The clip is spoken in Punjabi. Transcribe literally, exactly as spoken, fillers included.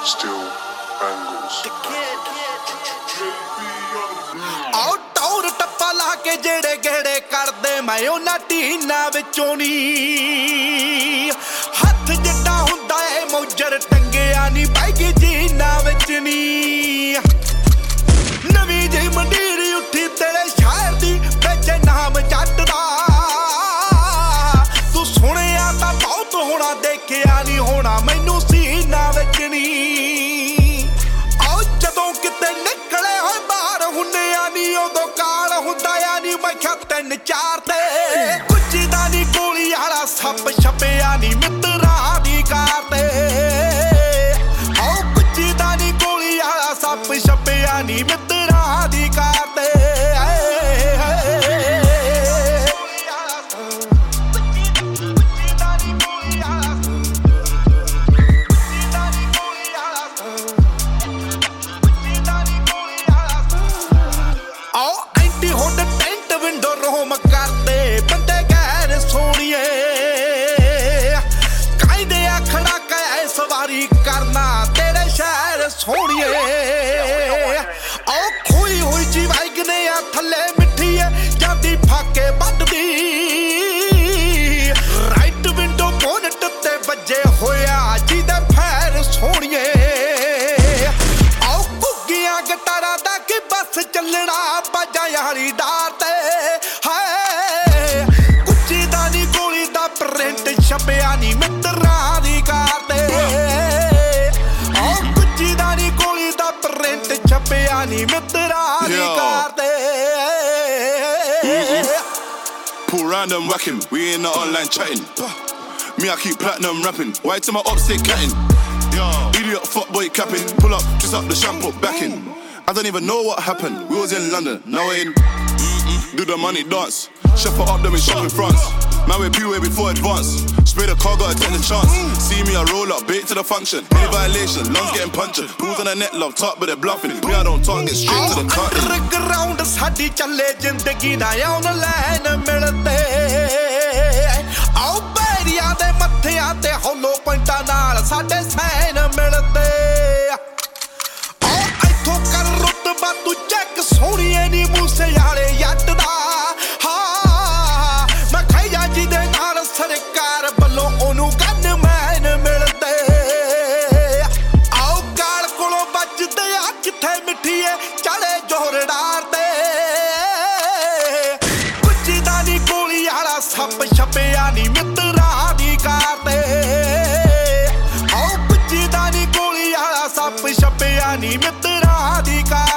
Still angles. ਆਓ ਟੌਰ ਟੱਪਾ ਲਾ ਕੇ ਜਿਹੜੇ ਗੇੜੇ ਕਰਦੇ ਮੈਂ ਉਹਨਾਂ ਟੀਨਾਂ ਵਿੱਚੋਂ ਨੀ ਹੱਥ ਜਿੱਡਾ ਹੁੰਦਾ ਏ ਮੌਜਰ ਟੰਗਿਆ ਨੀ ਬੈਗੀ ਜੀਨਾਂ ਵਿੱਚ ਨੀ ਨਵੀਂ ਜਿਹੀ ਮੰਡੀਰ ਉੱਠੀ ਤੇਰੇ ਸ਼ਹਿਰ ਦੀ ਵਿੱਚ ਨਾਮ ਜੱਟ ਦਾ ਤੂੰ ਸੁਣਿਆ ਤਾਂ ਬਹੁਤ ਹੋਣਾ ਦੇਖਿਆ ਨੀ ਹੋਣਾ ਮੈਨੂੰ ਸੀਨਾ ਵਿੱਚ ਨੀ ਆਓ ਜਦੋਂ ਕਿਤੇ ਨਿਕਲੇ ਹੋਏ ਬਾਹਰ ਹੁੰਦੇ ਆ ਨੀ ਉਦੋਂ ਕਾਲ ਹੁੰਦਾ ਆ ਨੀ ਮੈਂ ਕਿਹਾ ਤਿੰਨ ਚਾਰ ਤੇ ਕੁੱਚੀ ਦਾ ਨੀ ਗੋਲੀ ਵਾਲਾ ਸੱਪ ਛਪਿਆ ਨੀ ਮਿੱਤਰਾਂ ਦੀ ਕਾਰ ਤੇ ਆਓ ਕੁੱਚੀ ਦਾ ਨੀ ਗੋਲੀ ਵਾਲਾ ਸੱਪ ਛਪਿਆ ਨੀ ਮਿੱਤਰਾਂ ਦੀ ਕਾਰ ਤੇ ਕਰਨਾ ਤੇਰੇ ਸ਼ਹਿਰ ਸੋਹਣੀਏ ਆਓ ਖੋਈ ਹੋਈ ਜੀ ਵਾਇਗਨੇ ਆ ਥੱਲੇ ਮਿੱਠੀਏ ਜਾਂਦੀ ਫਾਕੇ ਵੱਢਦੀ ਰਾਈਟ ਵਿੰਡੋ ਬੋਨਟ ਤੇ ਵੱਜੇ ਹੋਇਆ ਜਿਹਦੇ ਫੈਰ ਸੋਹਣੀਏ ਆਓ ਘੁੱਗੀਆਂ ਗਟਾਰਾਂ ਦਾ ਕਿ ਬੱਸ ਚੱਲਣਾ ਬਾਜਾਂ ਯਾਰੀ ਡਾਰ ਤੇ ਹਾਏ ਕੁੱਚੀ ਦਾ ਨੀ ਗੋਲੀ ਦਾ ਪ੍ਰਿੰਟ ਛਪਿਆ ਨੀ ਮਿੱਤਰਾਂ ਦੀ ਕਾਰ ਤੇ ਛਪਿਆ ਨੀ ਮਿੱਤਰਾਂ ਦੀ ਕਾਰ ਤੇ Pull round and whack him, we in the online chatting. Me, I keep platinum rapping. Why to my ops, they catting? Idiot fuckboy capping. Pull up, just up the shampoo, back in. I don't even know what happened. We was in London, now we're in. Do the money dance. Chef up them in shop in France. Man, we're P-way before advance. Spray the car, gotta take the chance. See me, I roll up, bait to the function. Any violation, lungs getting punctured. Pools on the net, love, talk, but they're bluffing. Me, I don't talk, get straight to the cut. Underground ਸਾਡੀ ਚੱਲੇ ਜ਼ਿੰਦਗੀ ਨਾ ਆਨਲਾਈਨ ਮਿਲਦੇ ਆਓ ਬੈਰੀਆਂ ਦੇ ਮੱਥਿਆਂ ਤੇ ਹੌਲੋ ਪੁਆਇੰਟਾਂ ਨਾਲ ਸਾਡੇ ਸੈਨ ਮਿਲਦੇ ਆਓ ਇੱਥੋਂ ਕਰ ਰੁਤਬਾ ਤੂੰ ਚੈੱਕ ਸੋਹਣੀਏ ਨੀ ਮੂਸੇ ਵਾਲੇ ਜੱਟ ਦਾ ਸਰਕਾਰ ਵੱਲੋਂ ਉਹਨੂੰ ਗਨਮੈਨ ਮਿਲਦੇ ਆਓ ਗਾਲ ਕੋਲੋਂ ਵੱਜਦੇ ਆ ਕਿੱਥੇ ਮਿੱਠੀਏ ਚੜੇ ਜੋਰਦਾਰ ਤੇ ਕੁੱਚੀ ਦਾ ਨੀ ਗੋਲੀ ਵਾਲਾ ਸੱਪ ਛਪਿਆ ਨੀ ਮਿੱਤਰਾਂ ਦੀ ਕਾਰ ਤੇ ਆਓ ਕੁੱਚੀ ਦਾ ਨੀ ਗੋਲੀ ਵਾਲਾ ਸੱਪ ਛਪਿਆ ਨੀ ਮਿੱਤਰਾਂ ਦੀ ਕਾਰ